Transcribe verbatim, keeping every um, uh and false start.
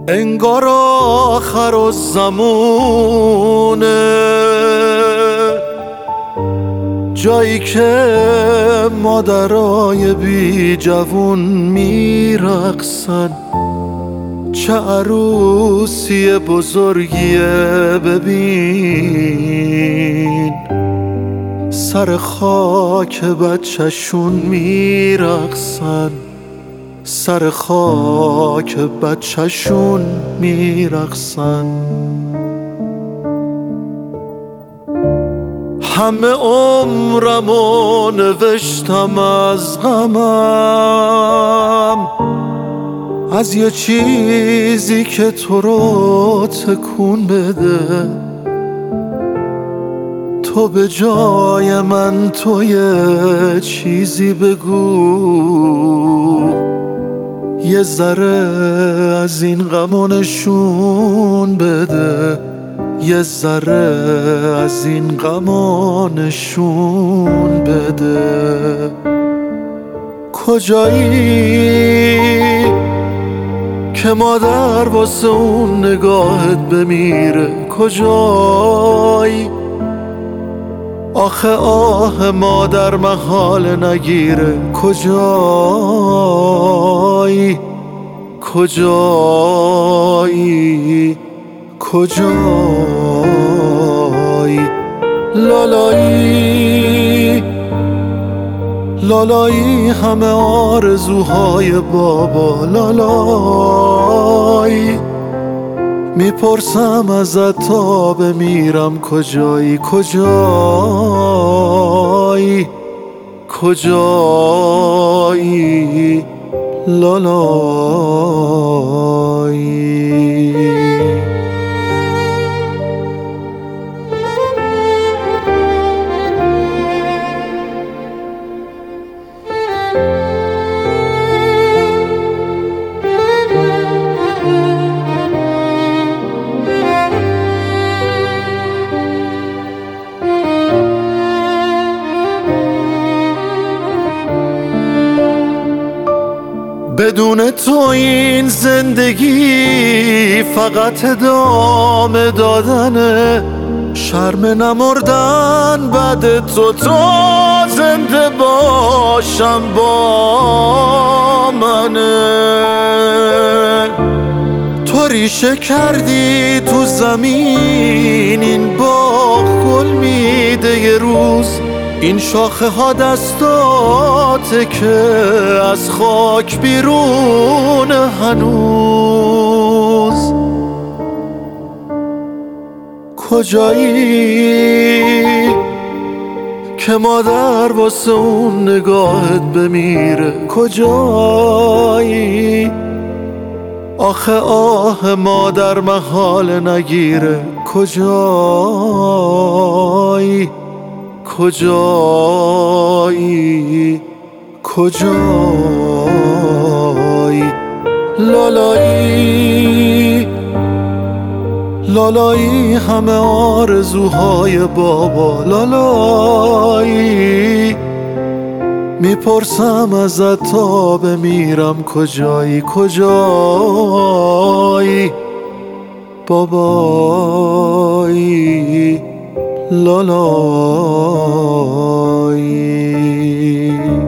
انگار آخر الزمونه، جایی که مادرای بی جوون میرقصن. چه عروسی بزرگیه ببین، سر خاک بچه‌شون میرقصن، سر خاک بچه‌شون میرقصن. همه عمرمو نوشتم از غمم، از یه چیزی که تو رو تکون بده. تو به جای من تو یه چیزی بگو، یه ذره از این غمو نشون بده، یه ذره از این غمو نشون بده. کجایی که مادر واسه اون نگاهت بمیره؟ کجایی آخه آه مادر محال نگیره؟ کجایی کجایی کجایی لالایی لالایی همه آرزوهای بابا لالایی. میپرسم ازت تا بمیرم کجایی کجایی کجایی لالایی. بدون تو این زندگی فقط ادامه دادنه، شرم نمردن بعد تو تا زنده باشم با منه. تو ریشه کردی تو زمین، این باغ گل میده یه روز، این شاخه ها دستاته که از خاک بیرون هنوز. کجایی که مادر واسه اون نگاهت بمیره؟ کجایی آخه آه مادر محال نگیره؟ کجایی کجایی کجایی لالایی لالایی همه آرزوهای بابا لالایی. میپرسم ازت تا بمیرم کجایی کجایی بابایی لالایی.